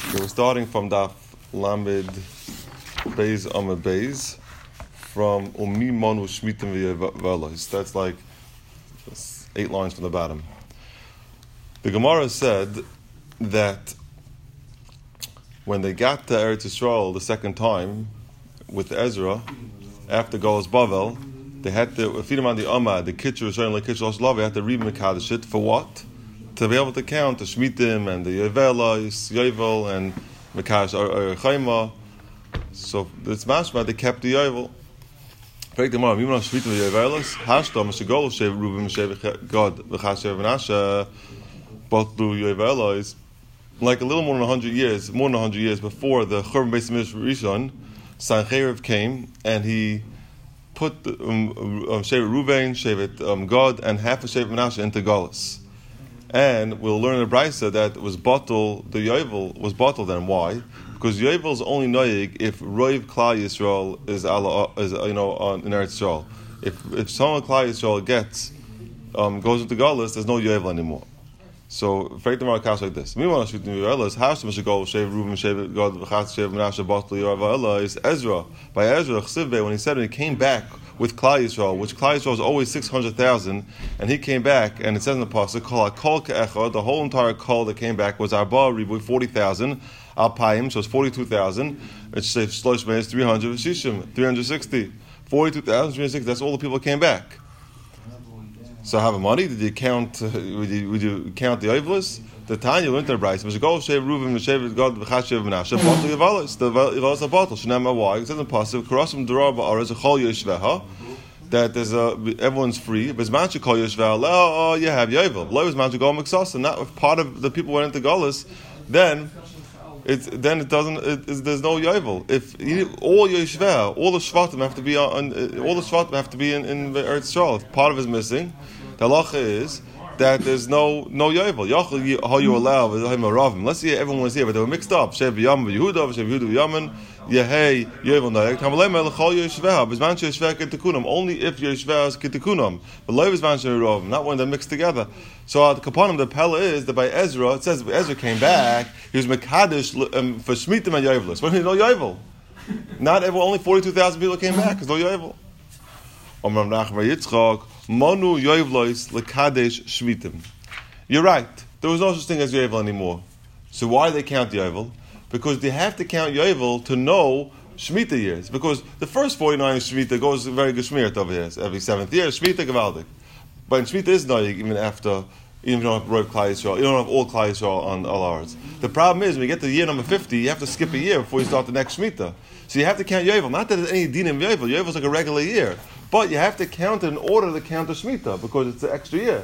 We're starting from Daf Lamed Beis Amud Beis from Umi Manu Shmitim V'Yevelos. That's like 8 lines from the bottom. The Gemara said that when they got to Eretz Yisrael the second time with Ezra, after Golos Bavel, they had to feed him on the Amma, the Kitcher Rishon, like Kitcher Rosh Lav, they had to read Mekadosh it for what? To be able to count the Shmitim and the Yevelos, Yovel and Mekadosh or Chayma. So it's mashma they kept the Yovel. Break them up. Even on Shmitim Yevelos, Hashtam Shegol Shev Rubim Shev God V'Chashev Menashe Botlu Yevelos. Like a little more than 100 years before the Churban Beis Midrash Rishon, Sancheriv came and he put Shevet Ruvain, Shevet God, and half of Shevet Menashe into Galus. And we'll learn in the Brisa that it was bottle. The Yovel was bottled. Then why? Because Yovel is only noyig if Roiv Klal Yisrael is in Eretz Yisrael. If someone Klal Yisrael gets goes into Galus, there's no Yovel anymore. So, Freit the Marakash like this. Meanwhile, shooting Yovelos, Hashtam Shegol Shev Reuven Shev God V'Chatz Shev Menashe Bottle Yovel is Ezra. By Ezra Chsivbe, when he came back with Klal Yisrael, which Klal Yisrael is always 600,000, and he came back, and it says in the pasuk, Kol Ke'echad, the whole entire Kol that came back was Arba Ribuy 40,000, Alpayim, so it's 42,000. It's Shlosh Meis 300, Shishim 360, 42,000, 360. That's all the people that came back. So have a money? Did you count? Would you count the Yovelos? The Tanya learned their Brisa. V'shegol Shev Reuven Shev God V'Chashev Menashe Bottle Yevelos. The Yevelos are bottle. Shnema why? It says in the pasuk, Karasum Darav Ba'aretz Chol Yishveha, that there's everyone's free. But Zman Shekol Yishveha, oh, you have Yovel. Lo is Man Shekol Miksas, and not if part of the people went into Galus, then it doesn't. There's no Yovel. If all Yishveha, all the Shvatim have to be in Eretz Yisrael. If part of it is missing, the halacha is that there's no Yovel. How you allow let's say everyone was here, but they were mixed up. Shev Yam Yehuda, Shev Yehuda Yaman, Yehei Yovel Nayak. Tamalem Elchol Yeshveha, Bizman Sheshveha Kitikunam. Only if Yeshveha is Kitikunam, but Lo Bizman Sherovim, not when they're mixed together. So at the Kapanim, the Pella is that by Ezra, it says Ezra came back, he was Mekadosh for Shmitim and Yovelos. But no Yovel. Not only 42,000 people came back. There's no Yovel. Omram Nachman Yitzchak. Manu Yovelos lekadesh shmitim. You're right. There was no such thing as Yovel anymore. So why do they count Yovel? Because they have to count Yovel to know Shemitah years. Because the first 49 Shemitah goes very good Shmirat over here. Every 7th year, Shemitah Gavaldik. But Shemitah is noyig even if you don't have Roiv Klal Yisrael. You don't have all Klal Yisrael on all ours. The problem is when you get to year number 50, you have to skip a year before you start the next Shemitah. So you have to count Yovel. Not that there's any din in Yovel. Yovel is like a regular year. But you have to count it in order to count the Shemitah, because it's an extra year.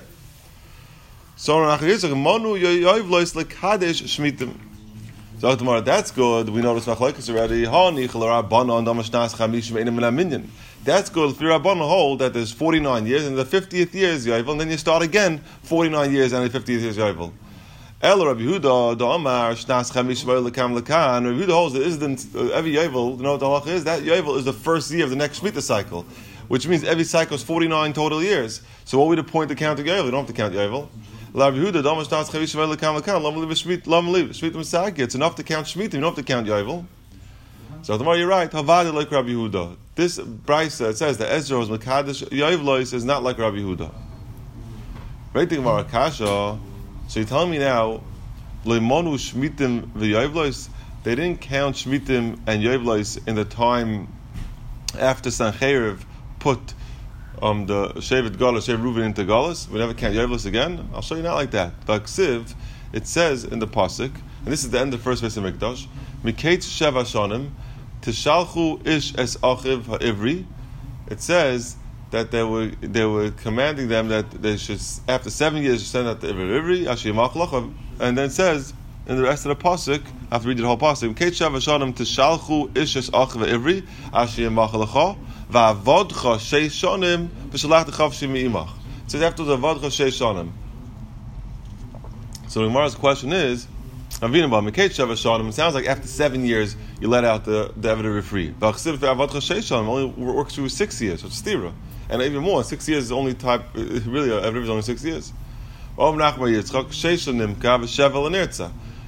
So Manu Yovelos lekadesh shmitim. So tomorrow, that's good. We know this machlokes already. That's good. If you're Rabbanan hold that there's 49 years, and the 50th year is Yovel, and then you start again 49 years, and the 50th year is Yovel. El Rabbi Yehuda, the Omar, Shnas Chamish Lekam Lekan. Rabbi Yehuda holds that isn't every Yovel. You know what the halacha is? That Yovel is the first year of the next Shemitah cycle, which means every cycle is 49 total years. So what would the point to count the Yovel? You don't have to count Yovel. Rabbi Yehuda, the Omar, Shnas Chamish Lekam Lekan. Lam leave Shemitah Misaki. It's enough to count Shemitah. You don't have to count Yovel. So tomorrow you're right. Havada like Rabbi Yehuda. This Brisa, it says that Ezra was Mekadosh Yovelos is not like Rabbi Yehuda. Right thing about Akasha. So you're telling me now, Leimonu Shmitim v'Yovelos, they didn't count Shmitim and Yovelos in the time after Sancheriv put the Shevet Galus, Shevet Reuven into Galus. We never count Yovelos again. I'll show you not like that. But Ksiv, it says in the pasuk, and this is the end of the first verse of Mikdash, Miketz Sheva Shonim Tishalchu Ish Es Achiv Ha'ivri. It says that they were commanding them that they should, after 7 years, send out the Ivri, and then it says in the rest of the pasuk, after reading the whole pasuk, Kate Shavashanim Tishalchu Ishes Achiv Ivri, Ashiyamachalacha, Va'avodcha Sheishonim, V'shalach Dechav Shimi'imach. It says after the Avodcha Sheishonim. So the Gemara's question is, it sounds like after 7 years you let out the Eved free. Only works through 6 years, so it's stira. And even more, 6 years is only type, really, Eved is only 6 years.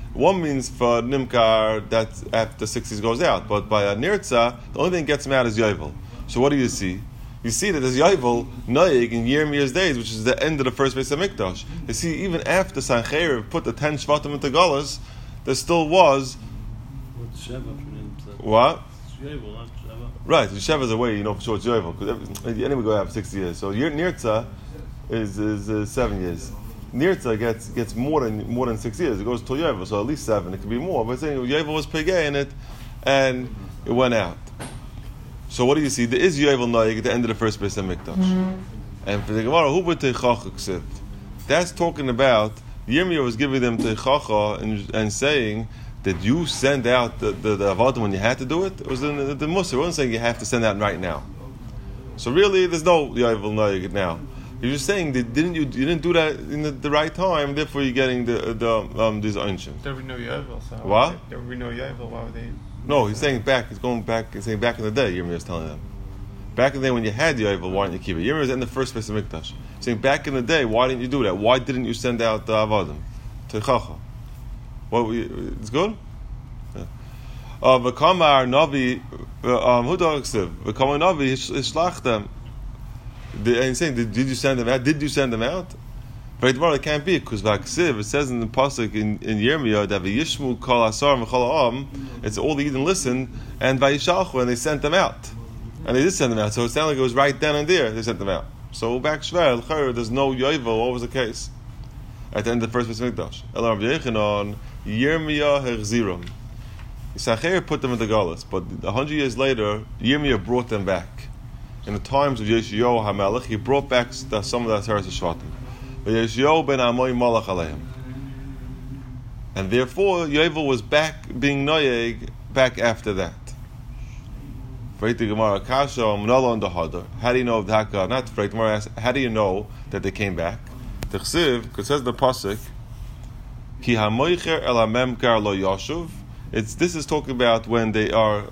One means for Nimkar that after 60s goes out, but by a Nirtza, the only thing that gets him out is Yovel. So what do you see? You see that there's Yovel, Noyeg, in Yirmiyah's days, which is the end of the first Beis HaMikdash. You see, even after Sancheiriv put the 10 Shvatim into Golas, there still was... What's Sheva for What? It's Yovel, not Sheva. Right, Sheva is a way, for sure it's Yovel, because anyway go out 60 years. So Nirtza is 7 years. Nirtza gets more than 6 years. It goes till Yovel, so at least 7. It could be more. But saying Yovel was Pegay in it, and it went out. So what do you see? There is Yovel Noyeg at the end of the first Beis HaMikdash. And for the Gemara, who would Teichacha ksiv? That's talking about Yirmiyah was giving them Teichacha and saying that you send out the Avodim when you had to do it. It was the Musar. It wasn't saying you have to send out right now. So really, there's no Yovel Noyeg now. You're just saying that you didn't do that in the right time, therefore you're getting these Einshim. There would be no Yovel. So what? There would be no Yovel. Why would they? No, he's saying back. He's going back and saying back in the day. Yirmiyah is telling them. Back in the day when you had the Yovel, why didn't you keep it? Yirmiyah is in the first Beis HaMikdash. Saying back in the day, why didn't you do that? Why didn't you send out the Avadim? Teichacha. It's good? V'kamar Navi, Hudaksiv. V'kamar Navi, Hishlachtem. And he's saying, did you send them out? Did you send them out? But it can't be, because Vaksiv, it says in the Pasuk in Yirmiyah that V'yishmu kol asar v'chol ha'am, it's all the Eden listened, and V'yishalchu, and they sent them out. And they did send them out, so it sounded like it was right then and there, they sent them out. So back Shver, there's no Yovel, what was the case? At the end of the first Beis HaMikdash. El Rav Yechanan, Yirmiyah hechziram. Yisachar put them in the Galus, but 100 years later, Yirmiyah brought them back. In the times of Yeshayahu HaMelech, he brought back some of the Aseret HaShvatim. But Yeshayahu ben Amoy Malach Aleim. And therefore, Yovel was back being Noyeg back after that. How do you know of the Haka? Not Freit Gemara asks, how do you know that they came back? The Chsiv, because it says in the Pasuk, Ki hamoicher el hamemkar lo yashuv. This is talking about when the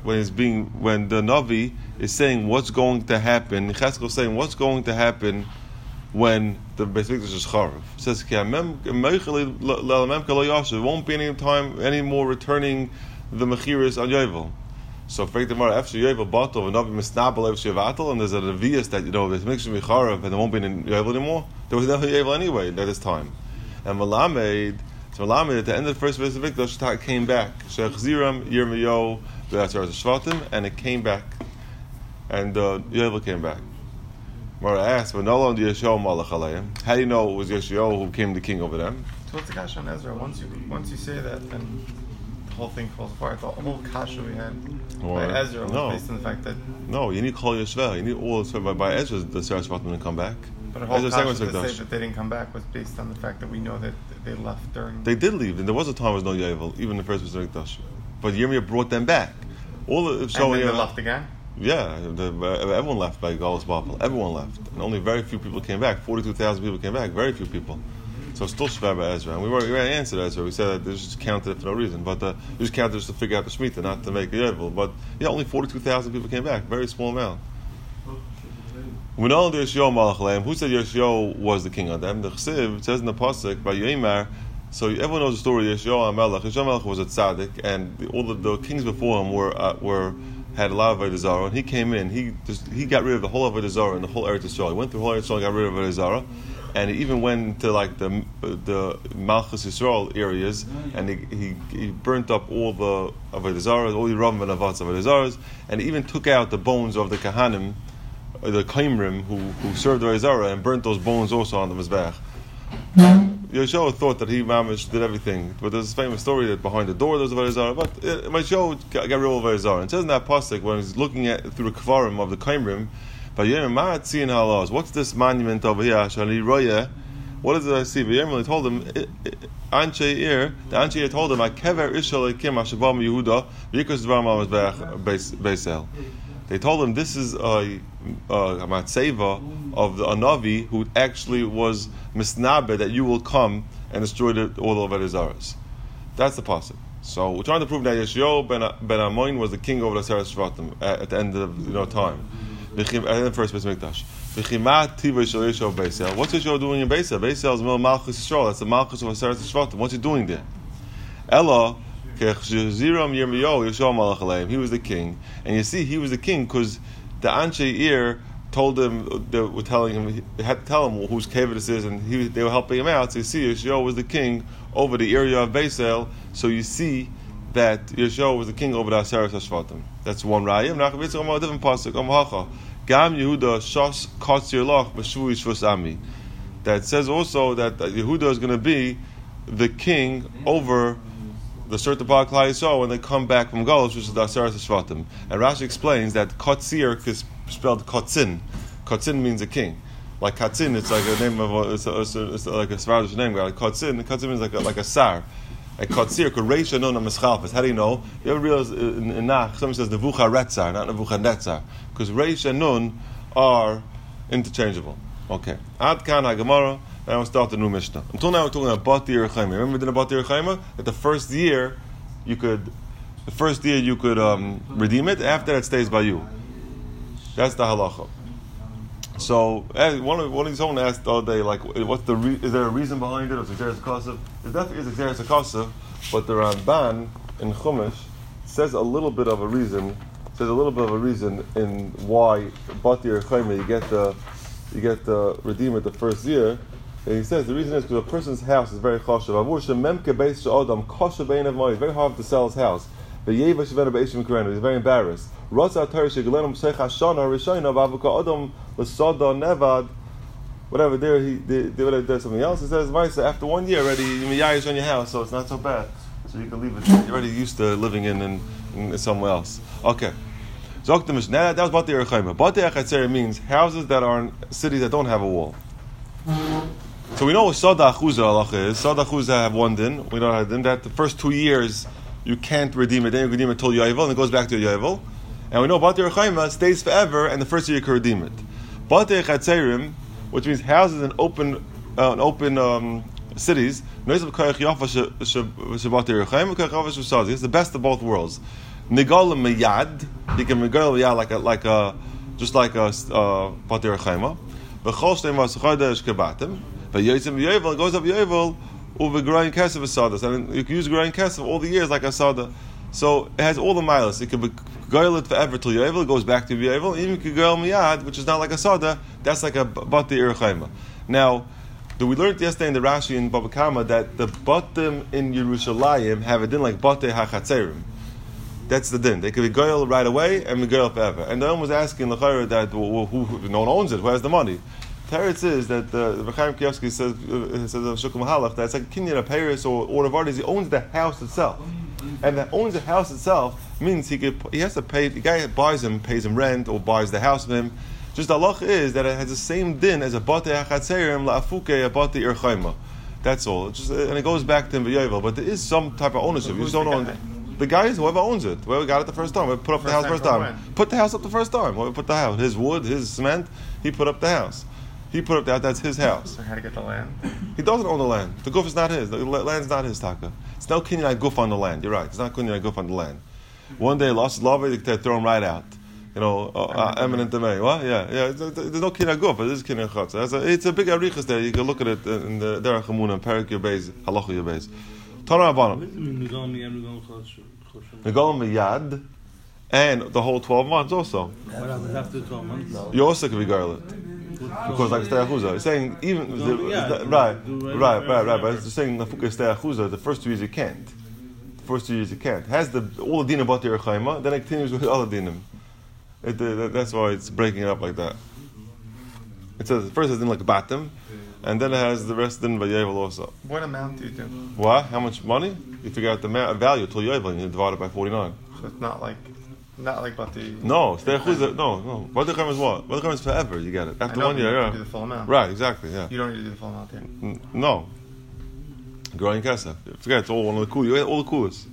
Navi is saying what's going to happen. Cheskel is saying what's going to happen when the Beis Mikdash is charav. It says Ki hamoicher lo hamemkar lo yashuv. It won't be any time any more returning the mechiras on Yovel. So, for example, after Yovel Batel, and Navi Misnabel Evshe Vatel, and there's a Revius that, Beis Mikdash will be charav, and there won't be any Yovel anymore. There was never Yovel anyway at this time. And Malamed at the end of the first Beis HaMikdash, came back. Shech Ziram, Yirmiyahu, Be'atzar Shvatim, and it came back. And Yovel came back. Mara asked, how do you know it was Yeshayahu who became the king over them? So what's the kasha on Ezra? Once you say that, then the whole thing falls apart. The whole kasha we had by Ezra was based on the fact that... No, you need Kol Yeshvel. You need all by Ezra, the Aseret Shvatim didn't come back. But the whole kasha to say that they didn't come back was based on the fact that we know that they left during... They did leave, and there was a time there was no Yovel, even in the first Beis HaMikdash. But Yirmiyah brought them back. And then they left again? Yeah, everyone left by Galus Babel. Everyone left. And only very few people came back. 42,000 people came back. Very few people. So it's still Shver by Ezra. And we already answered Ezra. We said that they just counted it for no reason. But we just counted just to figure out the Shemitah, not to make a Yovel. But yeah, only 42,000 people came back. Very small amount. We know the Yeshayahu Malach Aleim. Who said Yeshayahu was the king of them? The Chsiv, it says in the Pasuk, by Yoimar, so everyone knows the story of Yeshayahu HaMelech. Yeshayahu HaMelech was a tzaddik, and all the kings before him had a lot of Avodah Zarah, and he came in, he got rid of the whole Avodah Zarah and the whole Eretz Yisrael. He went through the whole Eretz Yisrael and got rid of Avodah Zarah, and he even went to like the Malchus Yisrael areas, and he burnt up all the Avodah Zarah, all the Rav and Avatz Avodah Zarahs, and he even took out the bones of the Kahanim, the Kaimrim, who served the Avodah Zarah, and burnt those bones also on the Mizbeach. Yeshua thought that he mamish did everything, but there's this famous story that behind the door there's a Avodah Zarah. But Yeshua got rid of Avodah Zarah. It says in that pasuk when he's looking at through the kvarim of the kaimrim, what's this monument over here? What does I see? He told him, the Anshe Ir told him, they told him this is a matzeva of a Navi who actually was misnabe that you will come and destroy all of Avodah Zarahs. That's the pasuk. So we're trying to prove that Yeshayahu ben Amoin was the king over the Aseret Shvatim at the end of time. At the end of the first Beis Mikdash. What's Yeshayahu doing in Beisel? Beisel is Malchus Yisrael. That's the Malchus of Aseret Shvatim. What's he doing there? Ella, he was the king. And you see, he was the king because the Anshe Ir told him, they were telling him, they had to tell him whose cave this is, and they were helping him out. So you see, Yeshua was the king over the area of Beisel. So you see that Yeshua was the king over the Aseres HaShvatim. That's one raya. A different pasuk. Gam Yehuda Shos Katzir Loch B'Shui Shvus Ami. That says also that Yehuda is going to be the king over the certain part of Klal Yisrael when they come back from Galus, which is the Aseres HaShvatim. And Rashi explains that Katzir is spelled Katzin. Katzin means a king. Like Katzin, it's like a name of it's like a Sephardic name. Like Katzin means like a sar. Like Katzir, Reisha Nun Mischalfes. How do you know? You ever realize in Nach, somebody says Nevucha Retzar, not Nevucha Netzar, because Reisha Nun are interchangeable. Okay. Ad Kan HaGemara. Now we'll start the new Mishnah. Until now we're talking about Bati Yerchaima. Remember we did about Bati Yerchaima? That the first year you could redeem it. After that, it stays by you. That's the halacha. So one of someone asked the other day, like, is there a reason behind it? Or is it Xeris HaKosav? It definitely is Xeris HaKosav, but the Ramban in Chumash says a little bit of a reason. In why Bati Yerchaima you get the redeem it the first year. And he says the reason is because a person's house is very chashuv. It's very hard to sell his house. He's very embarrassed. Whatever, there's something else. It says, after 1 year already, you're on your house, so it's not so bad. So you can leave it. You're already used to living in somewhere else. Okay. That was Bati Yerchaima. Bati Achatzer means houses that are in cities that don't have a wall. So we know what Sada Achuza halacha is. Sada Achuza have one din. We don't have din. That the first 2 years you can't redeem it. Then you redeem it till Yovel, and it goes back to Yovel. And we know Bati Yerchaima stays forever, and the first year you can redeem it. Bati Achatzerim, which means houses in open cities. It's the best of both worlds. Nigalim miyad, you can nigal miyad like a Bati Yerchaima. V'chol shteim v'asachodesh kebatim. V'yotzim Yovel, it goes up Yovel. Uvegrowing kesef asadas, and you can use growing kesef all the years like asada. So it has all the milas. It can be goylet forever till Yovel. It goes back to Yovel. Even can goyel miyad, which is not like asada. That's like a Bati Yerchaima. Now, we learned yesterday in the Rashi in Baba Kama that the batim in Yerushalayim have a din like Bati HaChatzerim. That's the din. They can be goyel right away and be goyel forever. And the one was asking the Chayra that no one owns it. Who has the money? Teretz is that the Chaim Kiyovsky says Shukam Halach that it's like a Kinyan of Paris or Ordavartis. He owns the house itself, and that owns the house itself means he has to pay. The guy that buys him pays him rent or buys the house of him. Just the halach is that it has the same din as a Bati HaChatzerim la'afuke a Bati Yerchaima. That's all. And it goes back to Yovel. But there is some type of ownership. You just don't own it. The guy is whoever owns it. Whoever got it the first time. Whoever put up the house first time. Put the house up the first time. Whoever put the house. His wood, his cement. He put up the house. He put up that. That's his house. So how to get the land? He doesn't own the land. The guf is not his. The land's not his taka. It's no kinyan guf on the land. You're right. It's not kinyan guf on the land. One day lost his love, they throw him right out. Eminent domain. What? Yeah. There's no kinyan guf. It is kinyan chatz. It's a big arichas there. You can look at it in the Derech Hamuna and Perik Yabez, Halacha Yabez. Tana Abanam. Negolim miyad, and the whole 12 months also. After 12 months, You also can be garlet. Because like Stei Achuza, it's saying even right. But it's saying Nafuka Stei Achuza, the first 2 years you can't. Has all the din about the Yerchaima, then it continues with all the dinim. That's why it's breaking it up like that. It says first it's in like batim, and then it has the rest in Vayevel also. What amount do you do? What? How much money? You figure out the value till Yovel, and you divide it by 49. So it's not like Bati. No, Stei Achuza. No. Bati Yerchaima is what? Bati Yerchaima is forever. You get it after 1 year. You do the full amount. Right, exactly. Yeah. You don't need to do the full amount there. No. Growing kesef. Forget it's all one of the cool. You get all the coolest.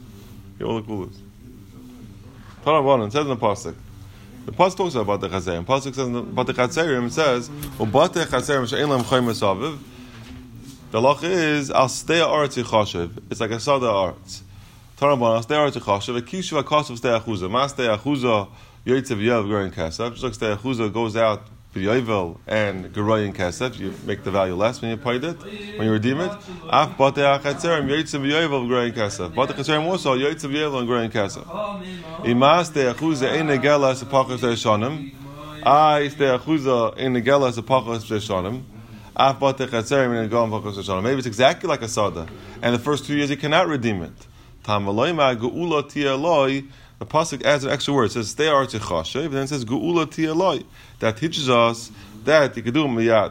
Tanabanan says in the pasuk. The pasuk talks about the chazerim. Pasuk says about the chazerim. It says, "Ubate chazerim she'en lam chaymes aviv." The lacha is al stei aretz yichashiv. It's like a sada aretz. Tanabanan al stei aretz yichashiv. A kishuv akasav stei achuza. Ma stei achuza yoytzev yav growing kesef. Just like stei achuza goes out B'yovel and Geroyin Kesef, you make the value less when you paid it, when you redeem it. Af Batei HaChetzerim Yoytze B'yovel Geroyin Kesef. Batei HaChetzerim also Yoytze B'yovel and Geroyin Kesef. Imas Te'achuze Ein Negela Sepachos Te'eshonim. Is Te'achuze Ein Negela Sepachos Te'eshonim. Af Batei HaChetzerim and Geroyin Sepachos Te'eshonim. Maybe it's exactly like a Sada. And the first 2 years you cannot redeem it. Tamaloima Geula Ti'eloi. The pasuk adds an extra word. It says "Stay arti chashev," and then it says "Geula ti'eloi." That teaches us that you can do miyad.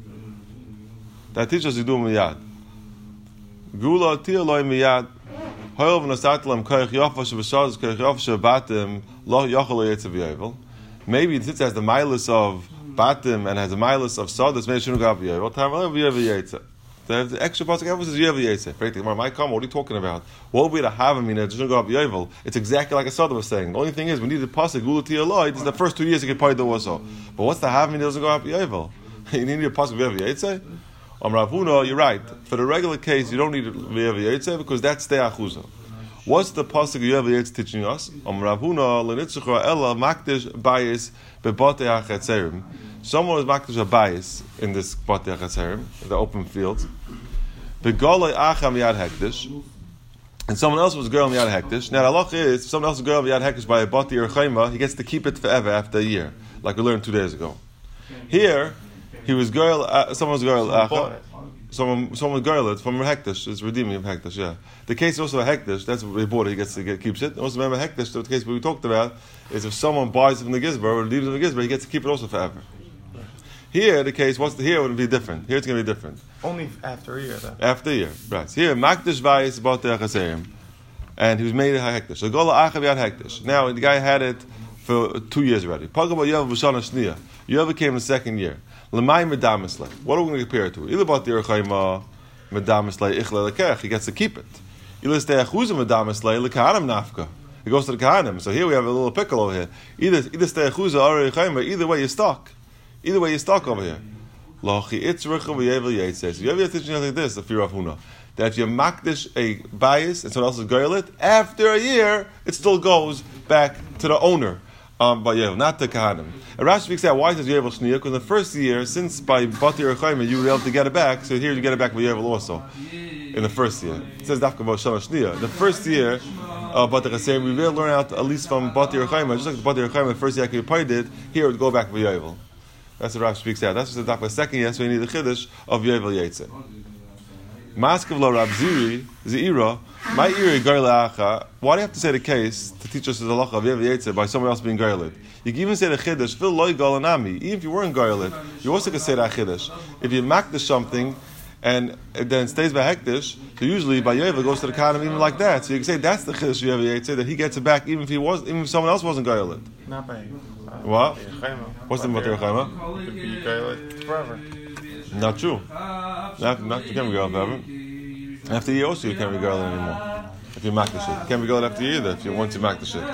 That teaches us you do miyad. Geula ti'eloi miyad. Hoyel v'nasatlam koich yafa shevashaz koich yafa shebatim lo yachol yetzav yovel. Maybe it has the milus of batim and has the milus of sadas. Maybe shouldn't go up yovel. Tamalei v'yovel yetzav. The extra pasuk emphasis Yovel Yetzer. Might come. What are you talking about? What would be to have him? It doesn't go up Yovel. It's exactly like a Sada was saying. The only thing is, we need the pasuk Gula Ti'eloi. This is the first 2 years you can pay the also. But what's the have him? It doesn't go up Yovel. You need a pasuk Yovel Yetzer. Rav Huna, you're right. For the regular case, you don't need Yovel Yetzer because that's Te'achuza. What's the pasuk Yovel Yetzer teaching us? Rav Huna leNitzchah Ella Makdish Bayis beBatei HaChetzerim. Someone was makdish a bias in this Batei HaChetzerim, in the open fields. Begolei Acham Yad Hektish, and someone else was girl Yad Hektish. Now the halacha is, if someone else is girl Yad Hektish by a Batei or Chayma, he gets to keep it forever after a year, like we learned 2 days ago. Here, he was girl. Someone was girl Acham. Someone girl it from Hektish. It's redeeming of Hektish. Yeah. The case is also a Hektish. That's what he bought it. He keeps it. Also remember Hektish. The case we talked about is if someone buys it from the Gizbar or leaves it from the Gizbar, he gets to keep it also forever. Here, the case, here would be different. Here it's going to be different. Only after a year, though. After a year, right. Here, Makdish Vayis Batei HaChetzerim, and he was made a Hektish. So Gola Achav Yad Hektish. Now, the guy had it for 2 years already. Pagaba Yovel B'Shana Shniya. Yovel came the second year. L'may Medamisle. What are we going to compare it to? Ila Batei Rechayma Medamisle Ichle Lekech. He gets to keep it. Ila Stei Achuza Medamisle Lekahanim Nafka. He goes to the Kahanim. So here we have a little pickle over here. Either Stei Achuza or Rechayma. Either way, you're stuck. Either way, you're stuck over here. Lochi Itzrich of Yovel Yetzer. So Yovel Yetzer teaching like this, the fear of Huna, that if you makdish a bias and someone else is girl it, after a year, it still goes back to the owner. By Yovel, not to Kahanim. And Rashi speaks out why it says Yovel Shniya, because in the first year, since by Batei or Chayma you were able to get it back, so here you get it back by Yovel also. In the first year, it says Dafka B'Shana Shniya. In the first year, Batei HaChetzerim, we will learn out at least from Batei or Chayma, just like the Batei or Chayma, the first year I paid it, here it would go back by Yovel. That's what Rav speaks out. That's what the Daf second year, so we need the Chiddush of Yovel Yetzer. Maskav lo Rab Ziri, Zeira, my iri Garlacha. Why do you have to say the case to teach us the halacha of Yovel Yetzer by someone else being Garlit? You can even say the Chiddush, Fil loy Galanami. Even if you weren't Garlit, you also can say that Chiddush. If you makdish something, and it then stays by Hektish, so usually by Yovel goes to the Kahanim even like that. So you can say that's the Chiddush of Yovel Yetzer, that he gets it back even if someone else wasn't Garlit. Not by what? What's the Batei Chayma? It could be Garlit forever. Not true. Not you can't be Garlit forever. After a year also you can't be Garlit anymore. If you makdish it. You can't be Garlit after a year either if you want to makdish it.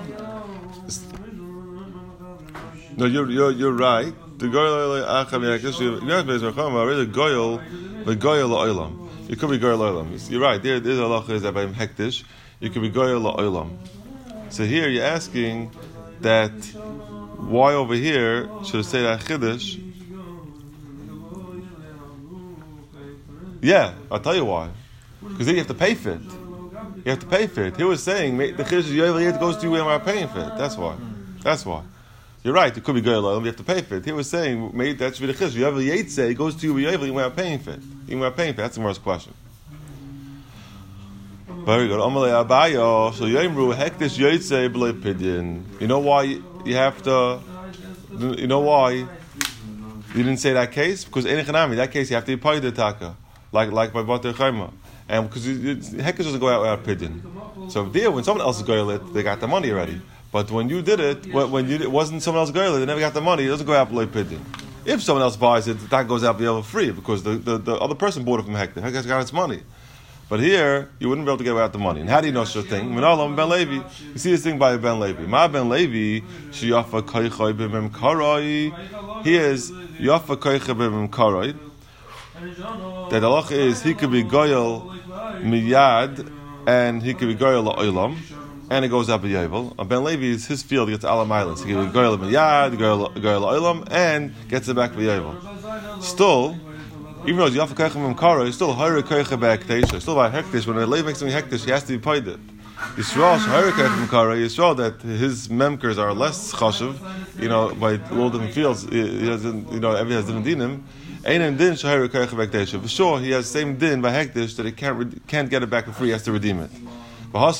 No, you're right. The Goyal Acham Yakdish, you have to be Zerchama, really Goyal, the Goyal Oilam. You could be Goyal Oilam. You're right. There's a halacha is that by Hektish, you could be Goyal Oilam. So here you're asking that why over here should I say that Chiddush? Yeah, I'll tell you why. Because then you have to pay for it. You have to pay for it. He was saying the Chiddush Yovel goes to you when we're paying for it. That's why. You're right. It could be Goyal Olam. You have to pay for it. He was saying maybe that should be the Chiddush. Yovel Yetzer goes to you when we're paying for it. Even when we're paying for it. That's the first question. Very good. Amalei Abayo. So Yomru Hektish Yetzer B'lei Pidyon. You know why you have to? You know why you didn't say that case? Because in that case you have to be paid the taka, like by Batei Chayma, and because Hektish doesn't go out without Pidyon. So there, when someone else is goyal it, they got the money already. But when you did it, it wasn't someone else goyal it, they never got the money. It doesn't go out B'lei Pidyon. If someone else buys it, that goes out B'lei free because the other person bought it from Hektish. Hektish got its money. But here, you wouldn't be able to get away with the money. And how do you know such a thing? Minalam Ben Levi. You see this thing by Ben Levi. Ma Ben Levi, Shiyafa Koichai B'mem Karoi. He is Yafa Koichai B'mem Karoi. That the halacha is, he could be Goyal Miyad, and he could be Goyal La'olam. and it goes out b'yovel. A Ben Levi is his field, he gets ala milas. He gives a girl b'yad, a girl olam, and gets it back b'yovel. Still, even though it's yafa koichem memkara, he's still higher koichem b'hektish. Still by hektish, when a Levi makes something hektish, he has to be paid it. Yisrael higher koichem memkara. Yisrael that his memkers are less chashuv, by little different fields. He has, every has different dinim. Ein din shahir koichem b'hektish. For sure, he has the same din by hektish that he can't get it back for free. He has to redeem it. How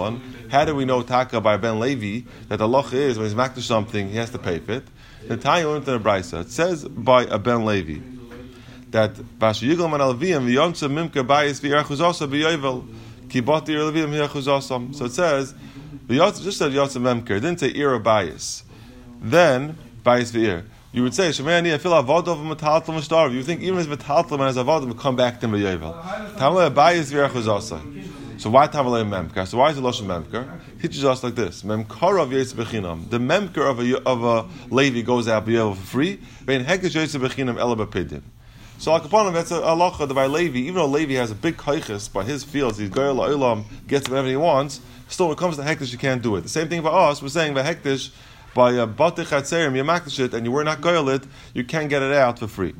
do we know taka by Ben Levi that the loch is when he's makdish something he has to pay for it? The Tanya learned in the Brisa. It says by a Ben Levi that Bashiyigel man alviyim v'yontzah mimka bayis v'yarchuzasa b'yovel kibati alviyim v'yarchuzasam. So it says just said yotza memker. It didn't say ira bayis. Then bayis v'ir. You would say Shemani I feel avodav metaltal mishtarv. You think even as metaltal man has avodav will come back to him b'yovel. Tamle bayis v'yarchuzasa. So why Tamalei Memker? So why is it Loshen Memker? He teaches us like this: Memkar of Yetzer Bechinam. The Memker of a Levi goes out b'yovel for free. Vein Hekesh Yetzer Bechinam Ela B'Pidin. So like upon him, that's a halacha that by Levi, even though Levi has a big koiches by his fields, he's goyel la'olam, gets whatever he wants. Still, when it comes to Hektish, you can't do it. The same thing for us. We're saying by Hektish, by Batich Hatzerim, you makdish it, and you were not goyel it, you can't get it out for free.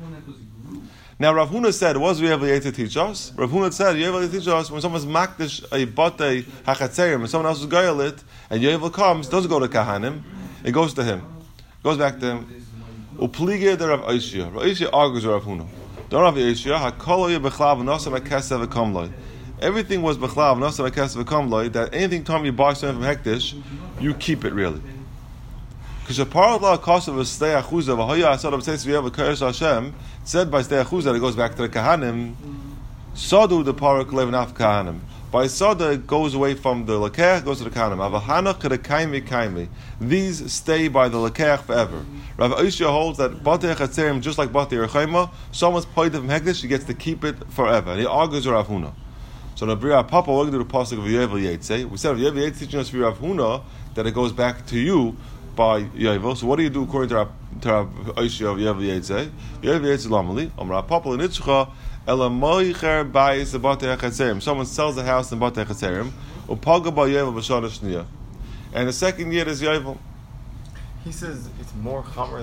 Now Rav Huna said, what was Yevel to teach us? Rav Huna said, Yevel to teach us when someone's makdish a batei hachatzerim and someone else is goyel it, and Yevel comes, doesn't go to Kahanim, it goes to him. It goes back to him. Uplige de Rav Oishia. Rav Oishia argues with Rav Huna. Don't Rav Oishia, hakoloye bechlav v'nosam hakesev v'komloi. Everything was bechlav v'nosam hakesev v'komloi, that anything time you buy something from Hektish, you keep it really. Because a part of the of stay achuza v'hoya asad of says we have a kodesh Hashem said by stay achuza it goes back to the kahanim. Sadu the parak levenaf kahanim. By sada it goes away from the lekech, goes to the kahanim. Avahana kedekaimi kaimi. These stay by the lekech forever. Rav Oishia holds that batei chatzerim just like batei rechayma. Someone's paid from hektish, he gets to keep it forever. And he argues with Rav Huna. So the Bria Papa we're going to do the pasuk of Yevel Yetzei. We said Yevel Yetzei teaching us for Rav Huna that it goes back to you. By Yevel. So what do you do according to Rav Oishia of Yevel Yetzei? Yevel Yetzei lamali. Amra Papa l'nitzcha ela moicher bayis batei chatzerim. Someone sells a house in batei chatzerim. Upaga ba Yevel b'shana shniya. And the second year is Yevel. He says it's more chamer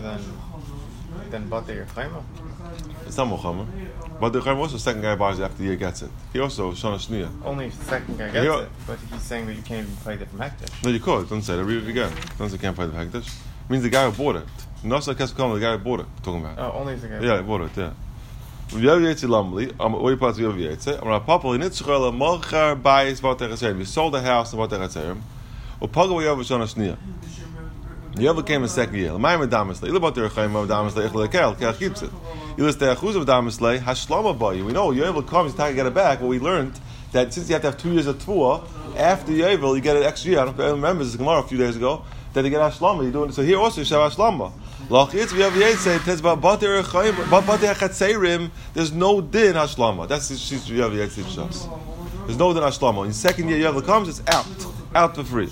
than batei rechayma. It's not more chamer. Batei rechayma also the second guy buys it after the year gets it. He also shana shniya. Only if the second guy gets it, but he's saying that you can't even play it from Hektish. No, you could. Don't say that. Read it again. Don't say you can't play the Hektish. It means the guy who bought it. Nasa Kesukam, the guy who bought it. We're talking about. Oh, only if the guy. Yeah, he bought it. Yeah. Yevel Yetzei lamli. What you part of Yevel Yetzei? Amra Papa l'nitzchel mocher bayis batei chatzerim. You sold the house in batei chatzerim. Upaga ba Yevel b'shana shniya. Yevel came in the second year. L'mayim v'damislei. Ilu batei rechayma v'damislei. Ich lekel. Kach keeps it. Ilu stei achuz v'damislei. Hashlama bayi. We know Yevel comes. He's trying to get it back. But we learned that since you have to have 2 years of Tvua, after Yevel you get an extra year. I don't remember this Gemara a few days ago that you get Hashlama. You're doing it. So here also you should have Hashlama. Lachitz we have Yetzei. It says about batei chatzerim. There's no din Hashlama. That's the sheet we have Yetzei. There's no din Hashlama. In the second year Yevel comes, it's out for free.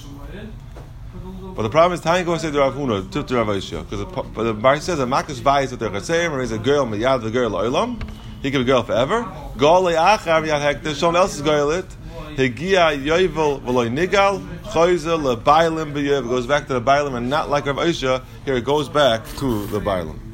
But the problem is, Tanya goes to say to Rav Huna, to Rav Oishia, because the Bar says a makas bayis with their chatzerim, or he's a girl miyad the girl olam. He can be a girl forever. Gol le'achar miyad hektish. Someone else is girl it. Hegia yovel v'loy nigal choyze le'bailim b'yev. Goes back to the bailim, and not like Rav Oishia. Here it goes back to the bailim.